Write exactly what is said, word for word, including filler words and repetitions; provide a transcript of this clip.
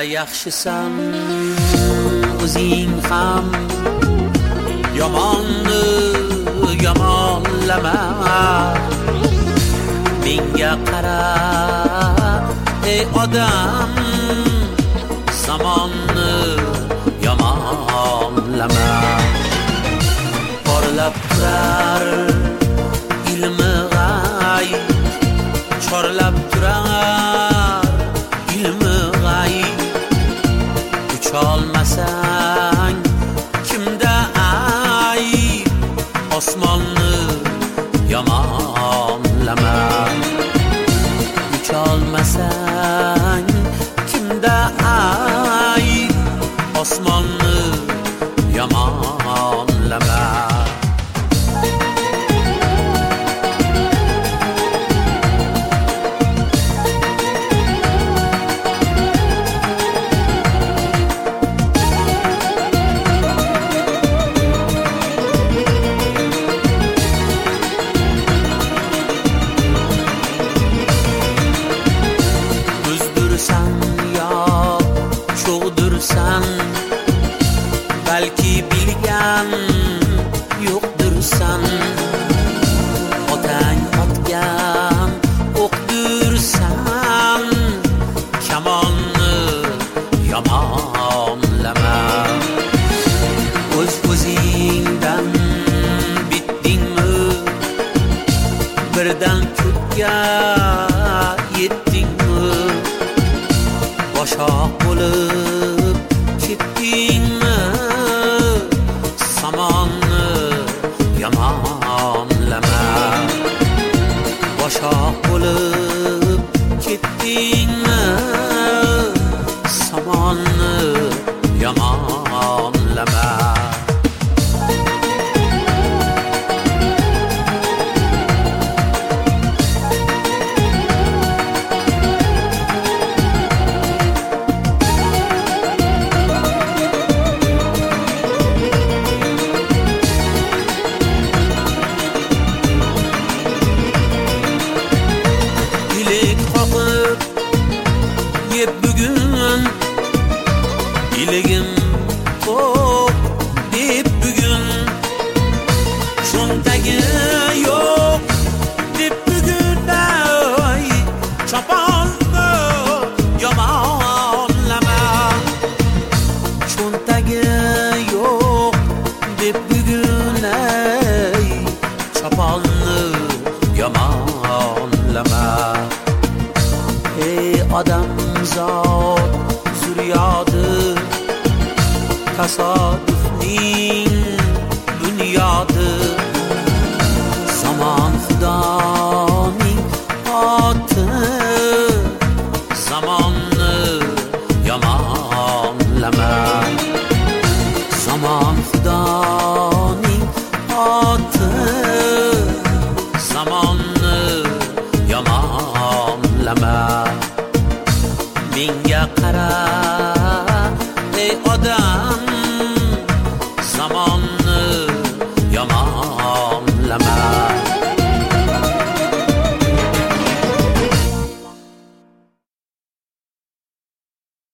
yaxshisan o'zing ham yomonni yomonlama. Menga qara ey odam, zamonni yomonlama. Porlab turar ilmi g'ayb, chorlab turar ilmi g'ayb. Ucholmasang kimda ayb, osmonni yomonlama. Ucholmasang kimda ayb, osmonni yomonlama. Balki bilgan yo'qdirsan, otang otgan o'qdirsan, kamonni yomonlama. O'z o'zingdan bitdingmi, birdan ko'kka yetdingmi, boshoq bo'lib ketdingmi, zamonni yomonlama. Boshoq bo'lib ketdingmi, zamonni yomonlama. Bugun iligim to'q deb, bugun cho'ntagi yo'q deb, bugun ay choponni yomonlama. Cho'ntagi yo'q deb, bugun ay choponni yomonlama. Ey odamzod zuriyodi, tasodif